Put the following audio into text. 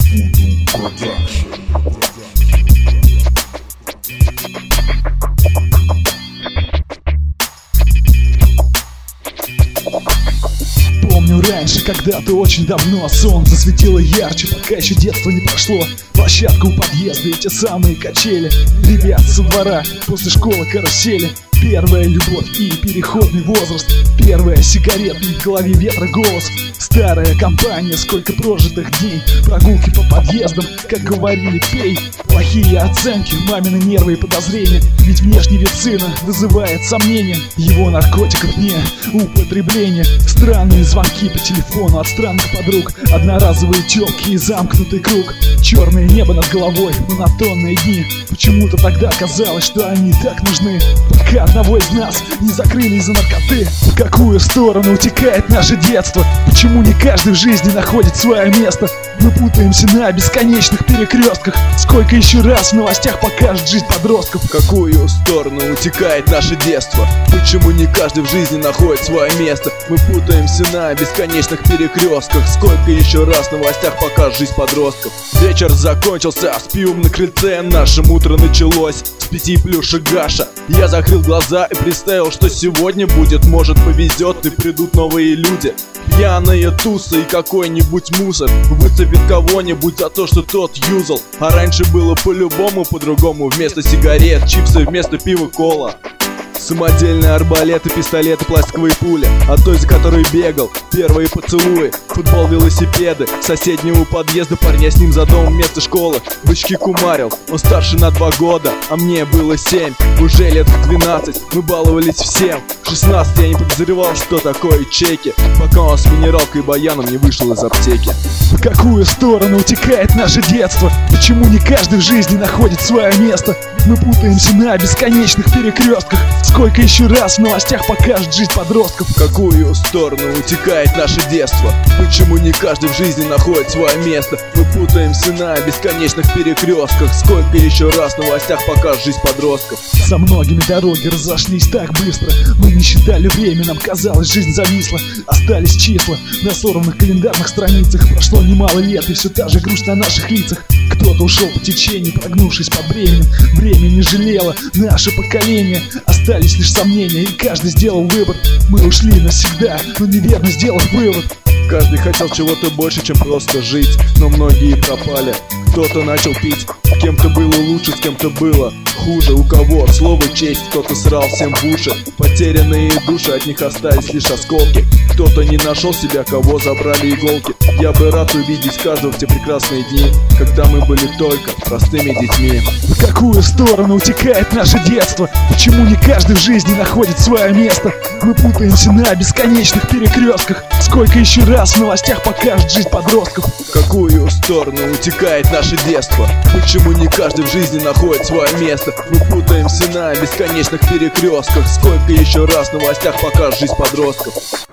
Помню раньше, когда-то очень давно солнце светило ярче, пока еще детство не прошло. Площадка у подъезда и те самые качели, ребят со двора, после школы карусели. Первая любовь и переходный возраст, первая сигарета, в голове ветра голос. Старая компания, сколько прожитых дней, прогулки по подъездам, как говорили, пей. Плохие оценки, мамины нервы и подозрения, ведь внешний вид сына вызывает сомнения. Его наркотиков не употребление, странные звонки по телефону от странных подруг, одноразовые тёлки и замкнутый круг. Черное небо над головой, монотонные дни. Почему-то тогда казалось, что они так нужны, пока одного из нас не закрыли из-за наркоты. В какую сторону утекает наше детство? Почему не каждый в жизни находит свое место? Мы путаемся на бесконечных перекрестках. Сколько еще раз в новостях покажет жизнь подростков? В какую сторону утекает наше детство? Почему не каждый в жизни находит свое место? Мы путаемся на бесконечных перекрестках. Сколько еще раз в новостях покажет жизнь подростков? Вечер закончился, спим на крыльце, нашим утро началось с 5 плюшек Гаша. Я закрыл глаза и представил, что сегодня будет. Может, повезет и придут новые люди. Пьяные тусы и какой-нибудь мусор выцепит кого-нибудь за то, что тот юзал. А раньше было по-любому, по-другому. Вместо сигарет, чипсы, вместо пива кола. Самодельные арбалеты, пистолеты, пластиковые пули, от той, за которой бегал. Первые поцелуи, футбол, велосипеды. Соседнего подъезда парня с ним за домом вместо школы. Бычки кумарил, он старше на 2 года, а мне было 7. Уже лет в 12 мы баловались всем. В 16 я не подозревал, что такое чеки, пока он с минералкой и баяном не вышел из аптеки. В какую сторону утекает наше детство? Почему не каждый в жизни находит свое место? Мы путаемся на бесконечных перекрестках. Сколько еще раз в новостях покажет жизнь подростков? В какую сторону утекает наше детство? Почему не каждый в жизни находит свое место? Мы путаемся на бесконечных перекрестках. Сколько еще раз в новостях покажет жизнь подростков? Со многими дороги разошлись так быстро. Мы не считали время, нам казалось, жизнь зависла. Остались числа на сорванных календарных страницах. Прошло немало лет, и все та же грусть на наших лицах. Кто-то ушел по течению, прогнувшись под бременем. Время не жалело наше поколение. Остались лишь сомнения, и каждый сделал выбор. Мы ушли навсегда, но неверно сделав вывод. Каждый хотел чего-то больше, чем просто жить, но многие пропали. Кто-то начал пить, с кем-то было лучше, с кем-то было хуже. У кого слово честь, кто-то срал всем в уши. Потерянные души, от них остались лишь осколки. Кто-то не нашел себя, кого забрали иголки. Я бы рад увидеть каждого в те прекрасные дни, когда мы были только простыми детьми. В какую сторону утекает наше детство? Почему не каждый в жизни находит свое место? Мы путаемся на бесконечных перекрестках. Сколько еще раз в новостях покажет жизнь подростков? В какую сторону утекает наше детство? Почему не каждый в жизни находит свое место? Мы путаемся на бесконечных перекрестках. Сколько еще раз в новостях покажет жизнь подростков?